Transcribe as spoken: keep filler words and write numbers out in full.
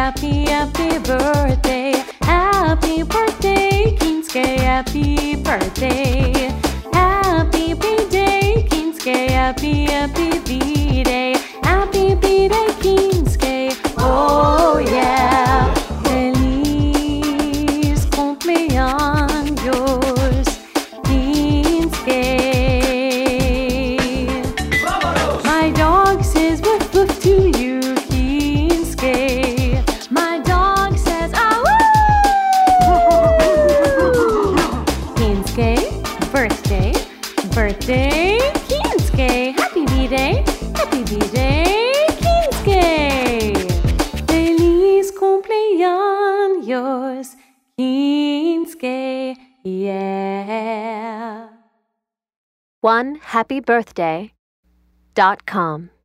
happy, happy birthday. Happy birthday, Kinsuke, happy birthday. Happy B-Day, Kinsuke, happy, happy B-Day. Happy B-Day, Kinsuke, oh yeah. Feliz cumpleaños, Kinsuke. My dog says woof woof to you, Kinsuke. My dog says ah woo. Kinsuke, birthday, birthday, Kinsuke. Happy B-Day, happy B-Day, Kinsuke. Feliz cumpleaños, Kinsuke, yeah. one happy birthday dot com